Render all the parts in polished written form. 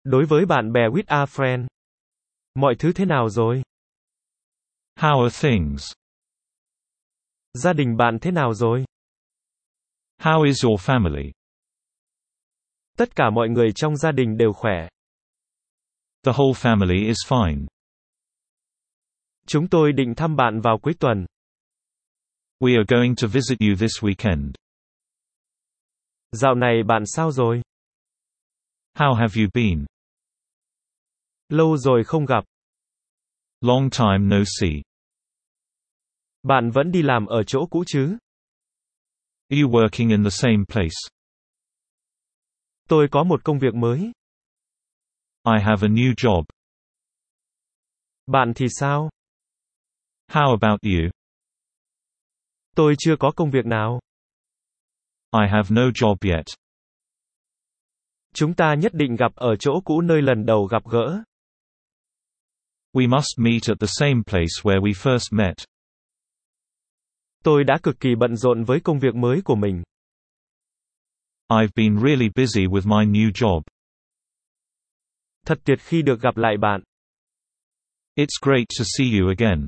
Đối với bạn bè with a friend. Mọi thứ thế nào rồi? How are things? Gia đình bạn thế nào rồi? How is your family? Tất cả mọi người trong gia đình đều khỏe. The whole family is fine. Chúng tôi định thăm bạn vào cuối tuần. We are going to visit you this weekend. Dạo này bạn sao rồi? How have you been? Lâu rồi không gặp. Long time no see. Bạn vẫn đi làm ở chỗ cũ chứ? Are you working in the same place? Tôi có một công việc mới. I have a new job. Bạn thì sao? How about you? Tôi chưa có công việc nào. I have no job yet. Chúng ta nhất định gặp ở chỗ cũ nơi lần đầu gặp gỡ. We must meet at the same place where we first met. Tôi đã cực kỳ bận rộn với công việc mới của mình. I've been really busy with my new job. Thật tuyệt khi được gặp lại bạn. It's great to see you again.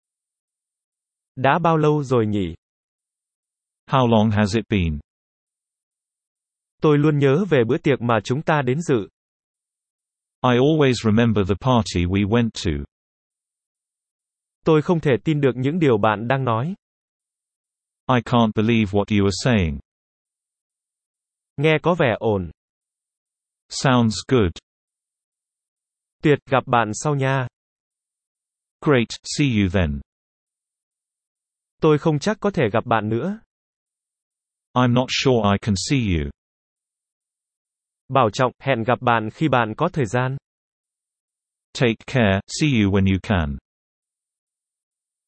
Đã bao lâu rồi nhỉ? How long has it been? Tôi luôn nhớ về bữa tiệc mà chúng ta đến dự. I always remember the party we went to. Tôi không thể tin được những điều bạn đang nói. I can't believe what you are saying. Nghe có vẻ ổn. Sounds good. Tuyệt, gặp bạn sau nha. Great, see you then. Tôi không chắc có thể gặp bạn nữa. I'm not sure I can see you. Bảo trọng, hẹn gặp bạn khi bạn có thời gian. Take care, see you when you can.